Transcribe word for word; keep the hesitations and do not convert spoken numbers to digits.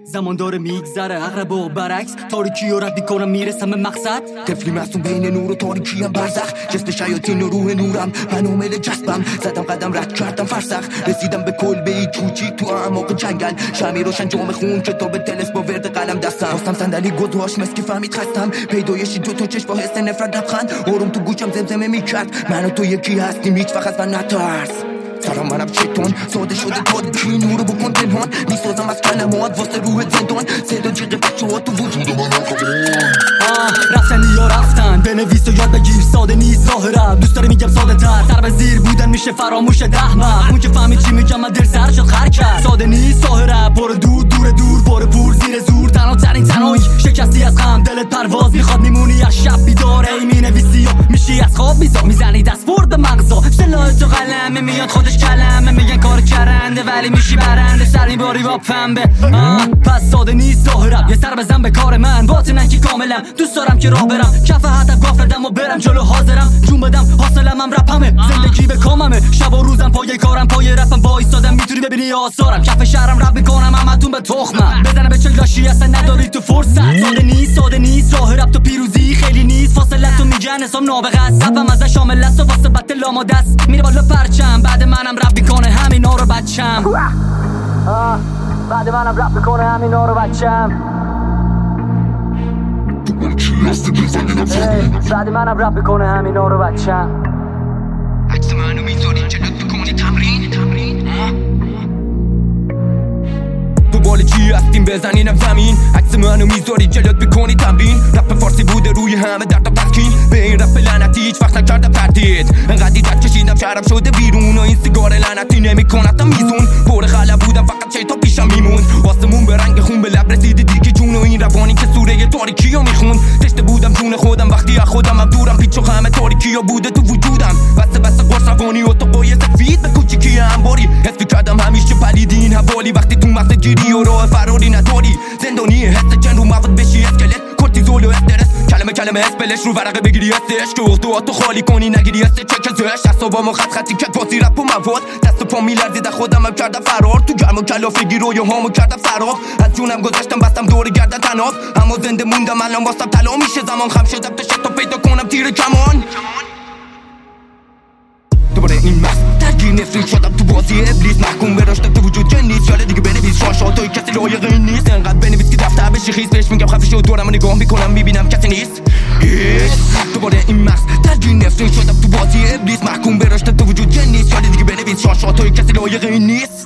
زمان داره میگذره عقرب و برعکس تاریکی رو رد میکنم میرسم به مقصد طفلی معصوم بین نور و تاریکی هم برزخ جسم شیاطین و روح نورم من عامل جذبم زدم قدم رد کردم فرسخ رسیدم به کلبه ای کوچیک تو اعماق جنگل شمی روشن جام خون کتاب تلس با ورد قلم دستم خواستم صندلی گذاشت مسک فهمید خستم پیدایشی دو تا چشم با حس نفرت لبخند آروم تو گوشم زمزمه میکرد من و تو یکی هستیم هیچ وقت از من نترس سلام منم شیطان ساده شده تاریکی نورو بکن پنهان میسازم از کلمات واسه روح زندان صدا جیغ بچه ها تو وجود من آه رفتن یا رفتن بنویس و یاد بگیر ساده نیست راه رب دوست داره میگم ساده تر سر به زیر بودن میشه فراموش دهمم اون که فهمید چی میگم من دل سر شد خر کرد ساده نیست راه رب برو دور دور دور برو پور زیر زور تنها ترین تنهایی شکستی از غم دلت پرواز میخواد میمونی از شب بیدار ای مینویسی و میشی از خواب بیزار میزنی دست برد مغزا سلاح تو قلمه میاد خودش کلمه میگن کار کرنده ولی میشی برنده سر میباری با پنبه پس ساده نیست راه رب یه سر بزن به کار من باطنن که کاملم دوست دارم که راه برم کف حدم گافتم و برم جلو حاضرم جون بدم حاصلم هم رپمه زندگی به کاممه شب و روزم پای کارم پای رپم وایسادم میتونی ببینی آثارم کف شهرم رپ میکنم همتون به تخمم بزنه به چه لاشی اصلا نداری تو فرصت ساده نیست ساده نیست راه رپ تو پیروزی خیلی نیست فاصله تو میگن حسام نابغه است صفم ازش شامل است و واسه بط لاماده است میره بالا پرچم بعد منم رپ میکنه همینا رو بچم بعد منم رپ میکنه همینا رو بچم بعد منم رپ میکنه همینا رو بچم عکس منو میذاری جلوت بکنی تمرین تمرین دنبال چی هستیم بزنینم زمین عکس منو میذاری جلوت بکنی تمرین رپ فارسی بوده روی همه دردم تسکین به این رپ لعنتی هیچ وقت نکردم تردید انقدر دیدت کشیدم شهرم شده بیرون و این سیگار لعنتی نمیکنتم میزون پر خلا بودم فقط شیطان پیشم میموند آسمون به رنگ خون به لب رسیده دیگه جون و این روانی که سوره تاریکی رو میخوند تشته بودم جون خودم وقتی از خودم هم دورم پیچ و خمه تاریکی ها بوده تو وجودم بسته بسته قرص روانی و تو قای سفید به کوچیکی انباری حس کردم همیشه پلیدی این حوالی وقتی تو مغز گیری و راه فراری نداری زندانی حس چند رو مواد بشی اسکلت کورتیزول و استرس کلمه کلمه اسپلش رو ورقه بگیری استش که اخدواتو خالی کنی نگیری است چک ازش اصابامو خط خطی کرد پاسی رپ و مواد دست و پا میلرزیده خودم هم کردم فرار تو گرم و کلافگی رویا هامو کردم سراب از جونم گذاشتم بستم دور گردن تناب اما زنده موندم الان واسم طلا میشه زمان خم شدم تا شتا پیدا کنم تیر کمان دوباره این مست درگیر نفرین شدم تو بازی ابلیس محکوم به رشد تو وجود جنیست یاله دیگه بنویس شاشاتای کسی لایق این نیست انقدر بنویس که دفتر بشی خیز بهش میگم خفه شو دورم نگاه میکنم میبینم کسی نیست هیچ دوباره این مست درگیر نفرین شدم تو بازی ابلیس محکوم به رشد تو وجود جنیست یاله دیگه بنویس شاشاتای کسی لایق این نیست